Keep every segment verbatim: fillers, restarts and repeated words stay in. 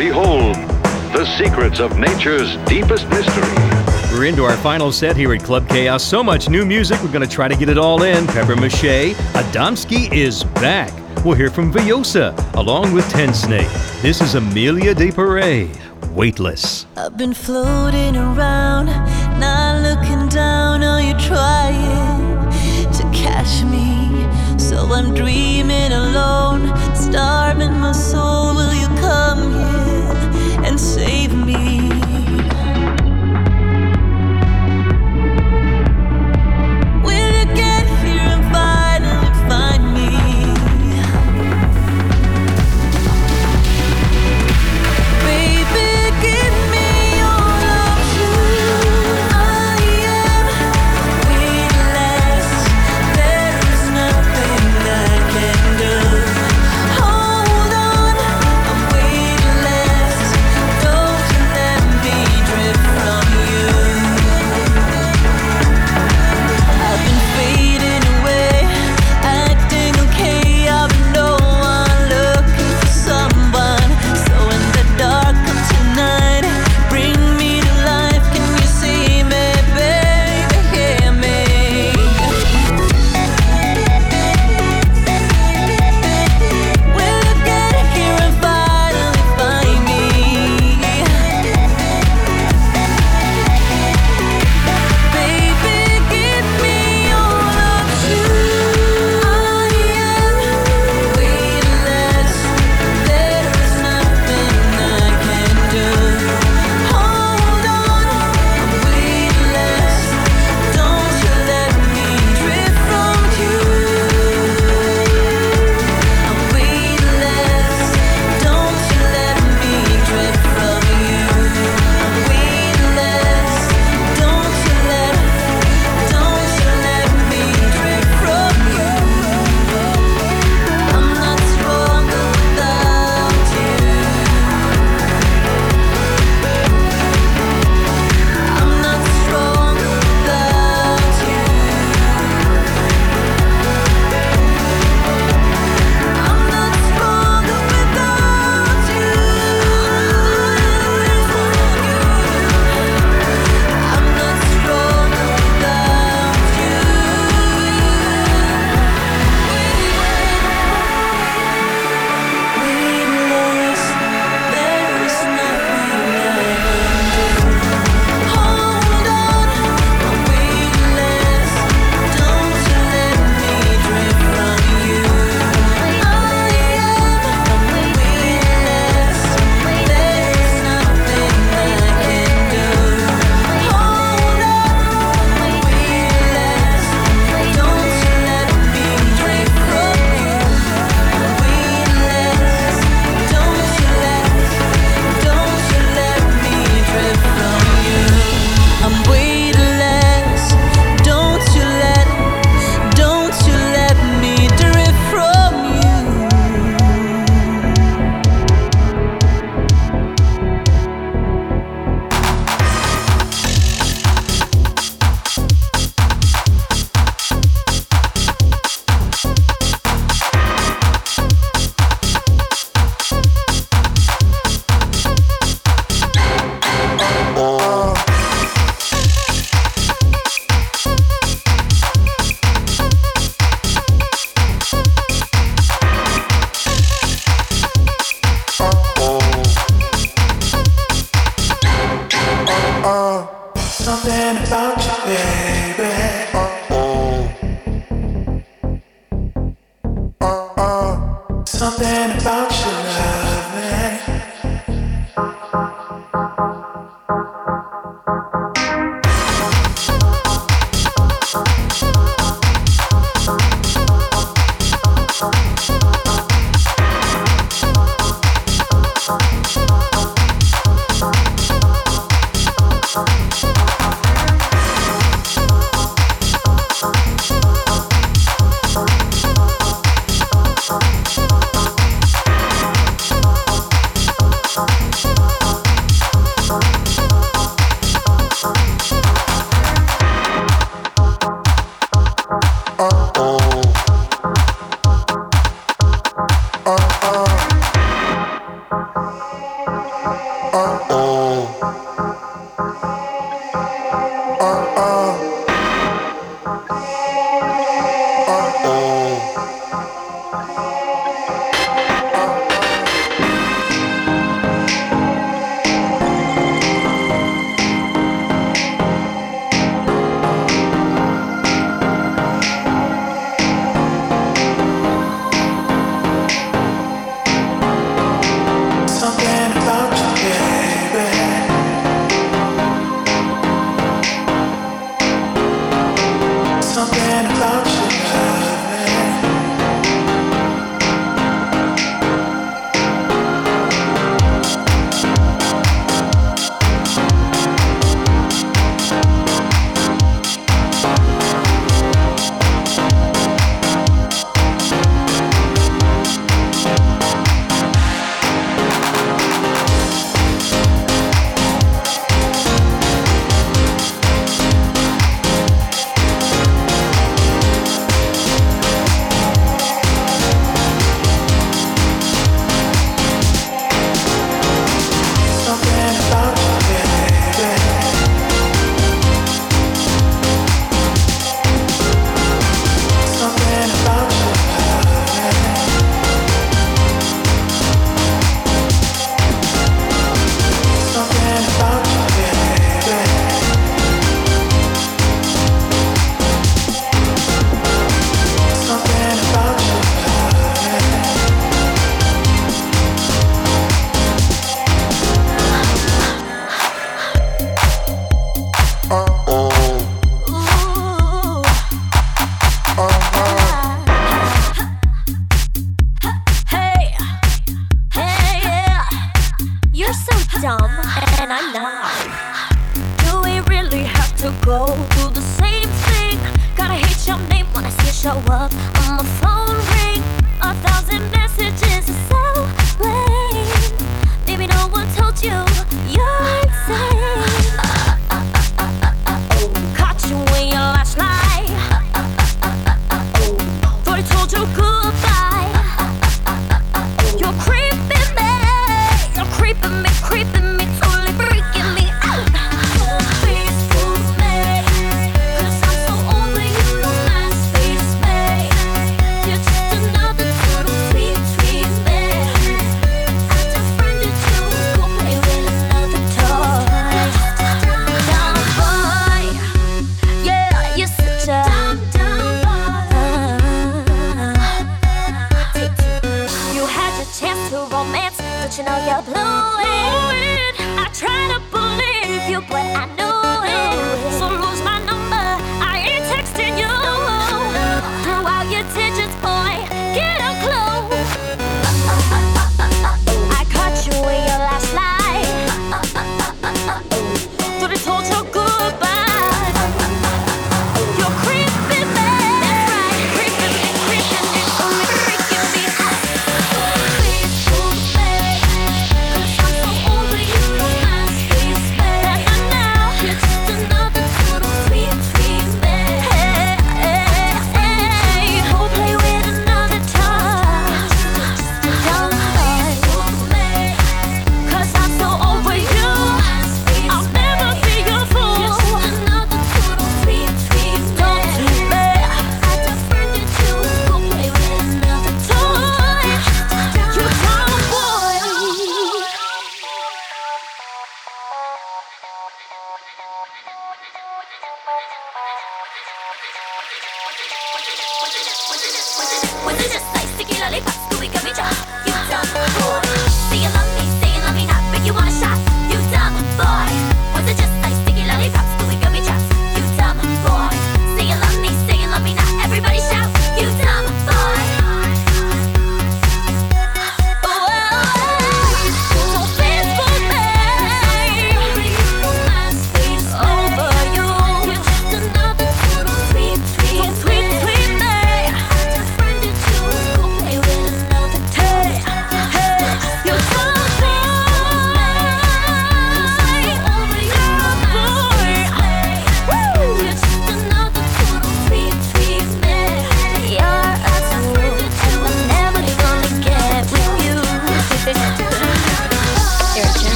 Behold the secrets of nature's deepest mystery. We're into our final set here at Club Chaos. So much new music, we're going to try to get it all in. Pepper Mache, Adamski is back. We'll hear from Vyosa, along with Ten Snake. This is Amelia de Parade, Weightless. I've been floating around, not looking down. Are you trying to catch me? So I'm dreaming alone, starving my soul. Will you come here and save me? Another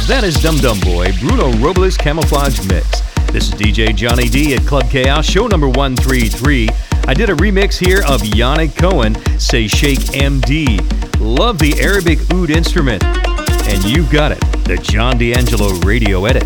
That is Dum Dum Boy, Bruno Robles Camouflage Mix. This is D J Johnny D at Club Chaos, show number one thirty-three. I did a remix here of Yannick Cohen, Say Shake M D. Love the Arabic oud instrument. And you got it, the John D'Angelo radio edit.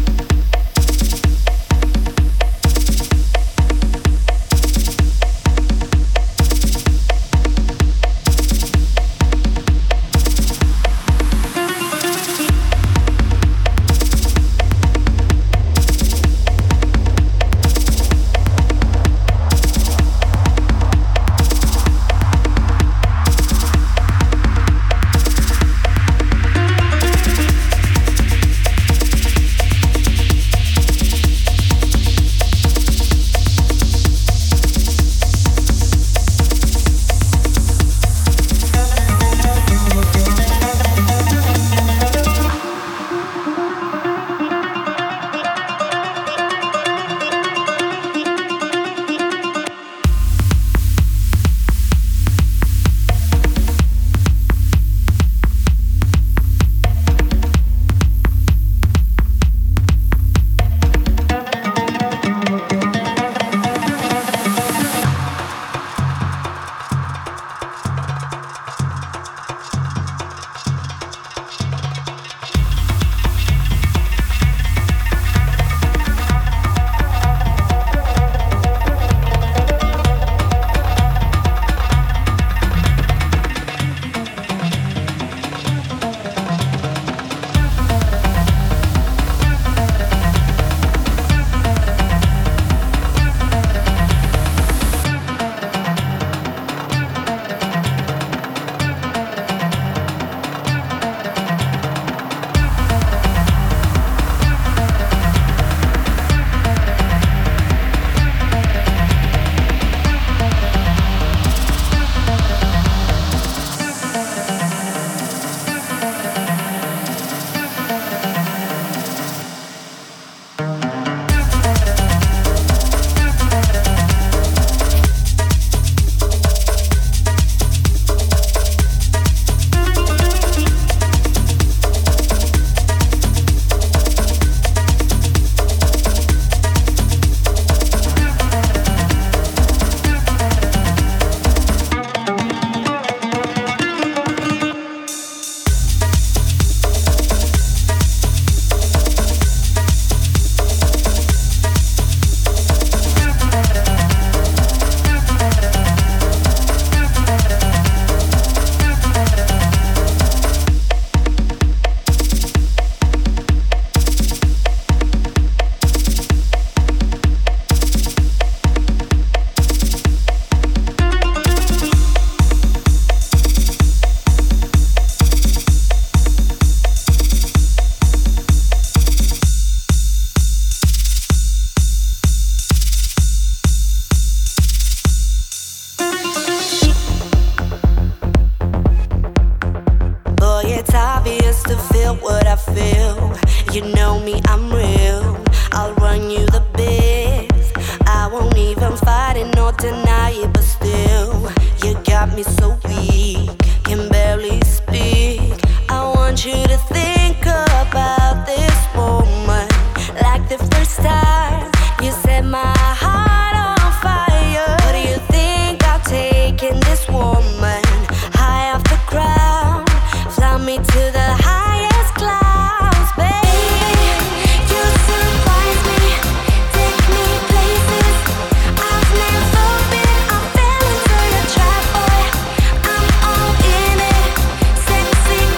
Sexy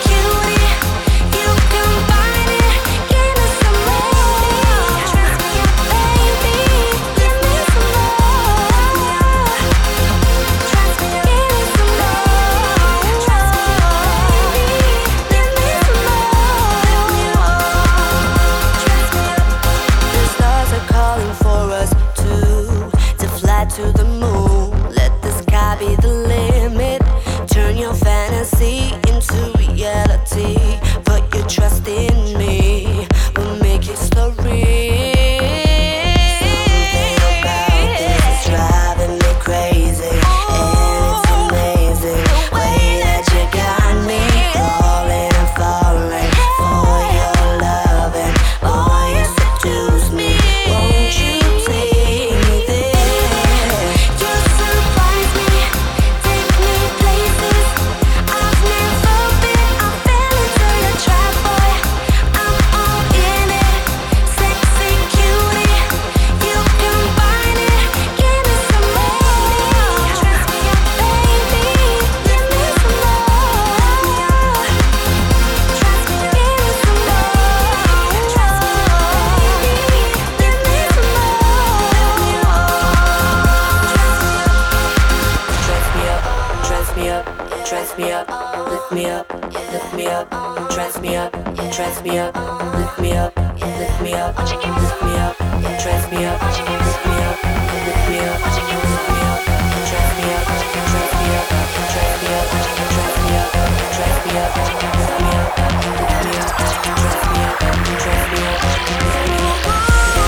dress me up, dress me up, lift me up, lift me up, lift me up, dress me up, lift me up, lift me up, lift me up, dress me up, dress me up, dress me up, dress me up, dress me up, lift me up, lift me up, dress me up, dress me up, dress me up, lift me up.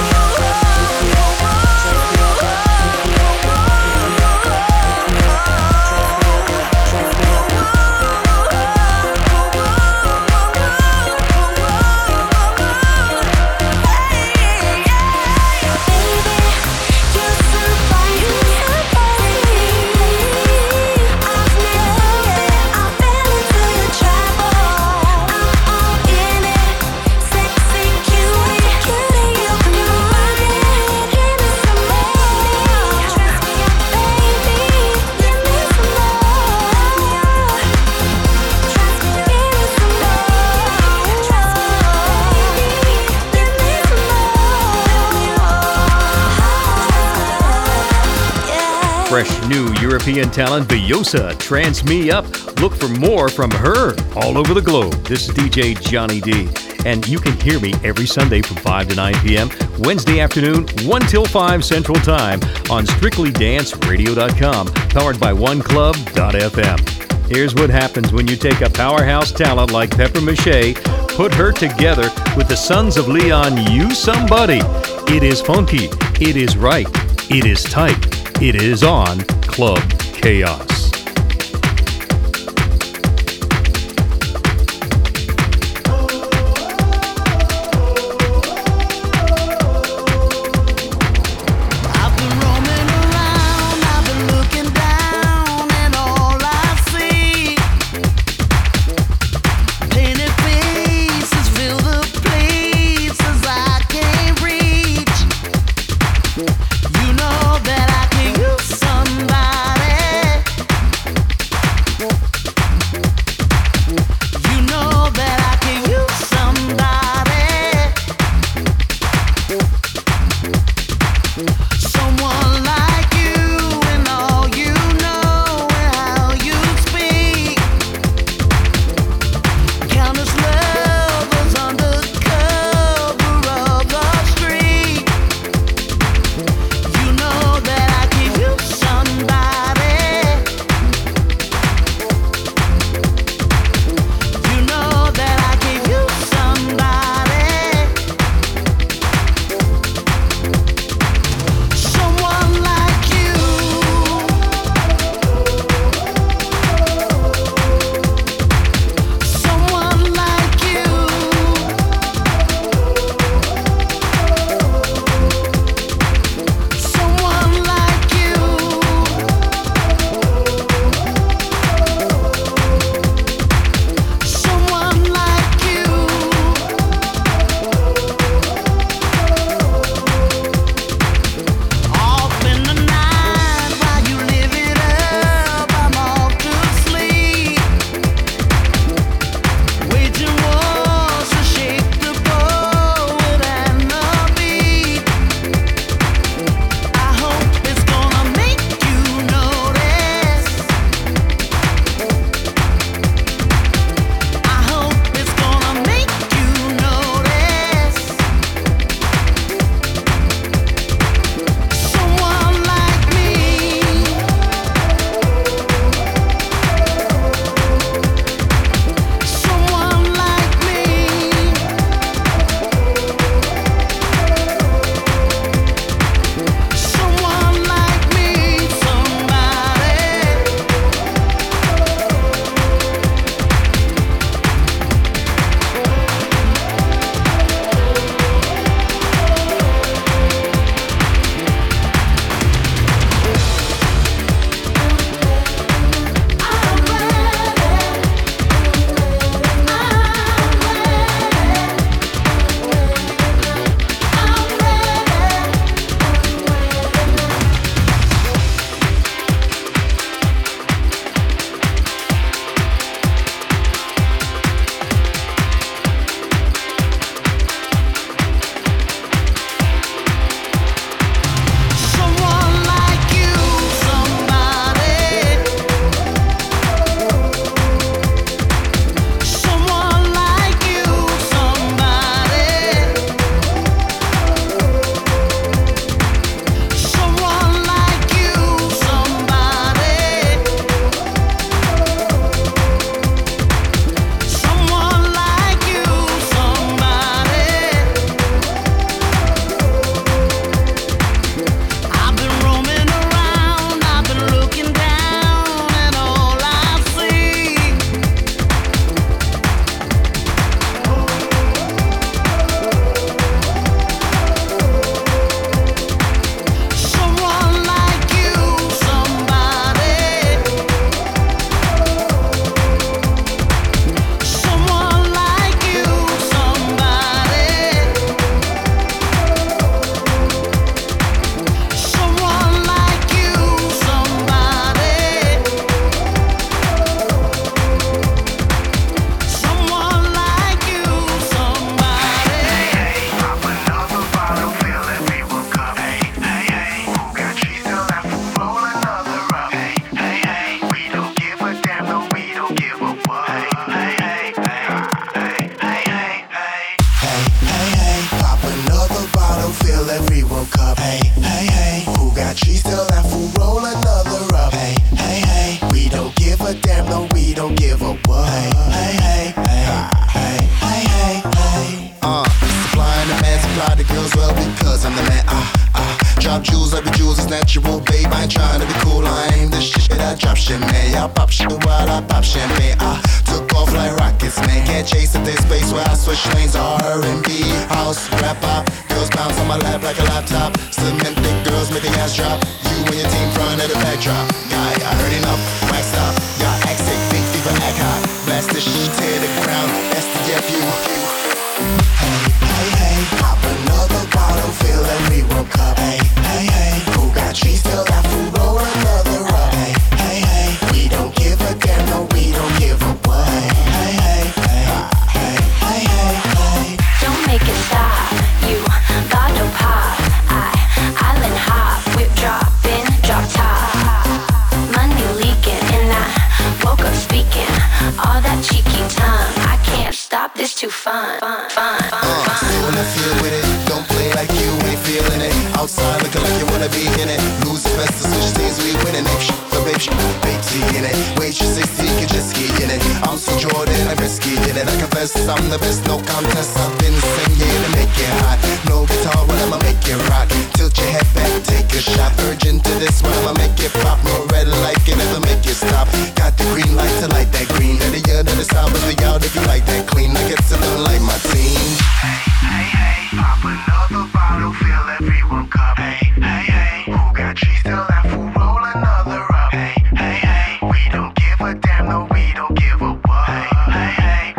Fresh new European talent Vjosa, Trance Me Up. Look for more from her all over the globe. This is D J Johnny D, and you can hear me every Sunday from five to nine p.m., Wednesday afternoon, one till five Central Time on strictly dance radio dot com, powered by one club dot f m. Here's what happens when you take a powerhouse talent like Pepper Mache, put her together with the Sons of Leon, You Somebody. It is funky, it is right, it is tight. It is on Club Chaos. You know that I can use somebody. every World Cup. Hey, hey, hey, who got cheese? Tell that fool roll another up. Hey, hey, hey, we don't give a damn, no, we don't give a what. Hey, hey, hey, hey, hey, hey, hey. Uh, supply and demand, supply the girls well because I'm the man. Ah, ah, drop jewels, every jewels is natural, babe. I ain't trying to be cool, I ain't the shit. I drop shit, man. Y'all pop shit while I pop champagne. I took off like rockets, man. Can't chase at this space where I switch lanes. R and B, house, rap pop. Girls bounce on my lap like a laptop. Cement thick girls make the ass drop. You and your team front of the backdrop. Guy, I heard enough, wax up. Y'all act sick, big fever, act hot. Blast this shit, tear the ground. S T F U. Hey, hey, hey, pop another bottle, fill every World Cup. Hey, hey, hey, who got cheese? Tell that fool roll another up. Hey, hey, hey, we don't give a damn, no, we don't give a what. Hey, hey, hey, hey, hey, hey, hey. Don't make it stop, you bottle pop. I island hop, whip dropping, drop top. Money leaking, and I woke up speaking all that cheeky tongue. I can't stop, this too fun, fun, fun, fun, Uh, fun. sit when I feel with it, don't play like you ain't feeling it. Outside looking like you wanna be in it. Lose the best, the switch teams, we winning it. Sh- the babe, sh- babe, T in it. Waitress sixty, can just ski in it. I'm so Jordan, I'm risky in it. I confess I'm the best, no contest. I've been singing to make it hot. No guitar, well I'ma make it rock. Tilt your head back, take a shot. Urgent to this one, I'ma make it pop. No red light can never make it stop. Got the green light to light that green. And the year that it's out, but we out if you like that clean. I get to done like my team. Hey, hey, hey, pop another bottle, fill every World Cup. Hey, hey, hey, who got cheese? Tell that fool roll another up. Hey, hey, hey, we don't give a damn, no, we don't give a what. Hey, hey, hey,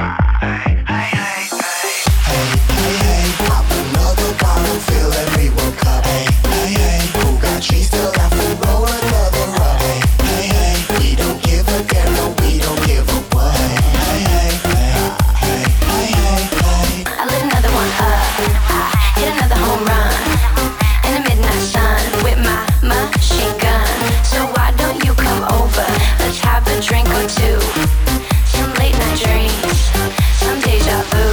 hey, hey, hey, hey. Hey, hey, hey, pop another bottle, fill every World Cup. Hey, hey, hey, who got cheese? Tell that fool roll another up. Hey, hey, hey, we don't give a damn, no, we don't give a what. Hey, hey, hey, hey, hey, hey, hey. I lit another one up, I hit another home run in the midnight sun with my machine gun. So why don't you come over? Let's have a drink or two. Some late night dreams, some deja vu.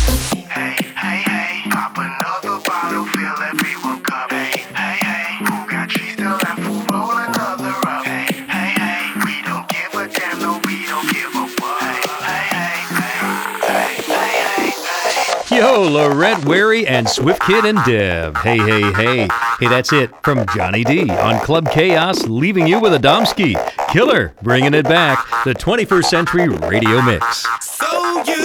Hey, hey, hey, pop another bottle, fill every World Cup. Hey, hey, hey, who got cheese? Tell that fool roll another up. Hey, hey, hey, we don't give a damn, no, we don't give a what. Hey, hey, hey, hey, hey, hey, hey. Yo, Lorette Wary and Swift Kid and Deb. Hey, hey, hey. Hey, that's it from Johnny D on Club Chaos, leaving you with Adamski. Killer, bringing it back. The twenty-first Century Radio Mix. So you